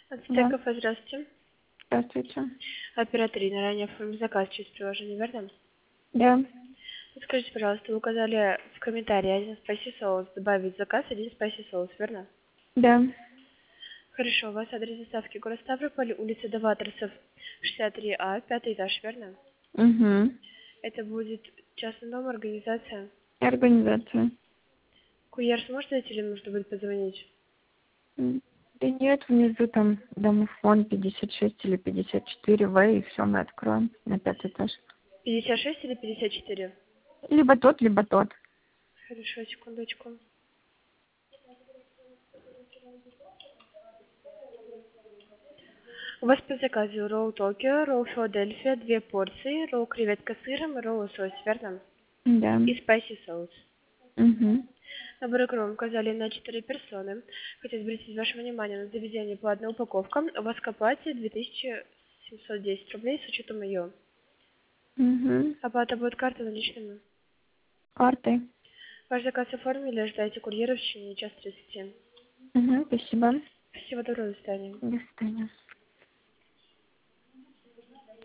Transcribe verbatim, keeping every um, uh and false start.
Да, Ацтеков, здравствуйте. здравствуйте. Оператор Ирина, ранее оформили заказ через приложение, верно? Да, Подскажите, пожалуйста, вы указали в комментарии один спайси соус, добавить в заказ один спайси соус, верно? да, Хорошо, у вас адрес доставки город Ставрополь, улица Даватросов, шестьдесят три А, пятый этаж, верно? угу. Это будет частный дом, организация. Организация. Курьер сможет зайти или нужно будет позвонить? М, Да нет, внизу там домофон пятьдесят шесть или пятьдесят четыре В, и все, мы откроем на пятый этаж. пятьдесят шесть или пятьдесят четыре? Либо тот, либо тот. Хорошо, секундочку. У вас по заказу ролл Токио, ролл Филадельфия, две порции, ролл креветка с сыром и ролл лосось, верно? Да. И спайси соус. Угу. Набор икру указали на четыре персоны. Хотел обратить ваше внимание на заведение по одной упаковке. У вас к оплате две тысячи семьсот десять рублей с учетом ее. Угу. Оплата будет картой наличными. Картой. Ваш заказ оформили, ожидайте курьера в течение часа тридцати. Угу, спасибо. Всего доброго, до свидания. До свидания.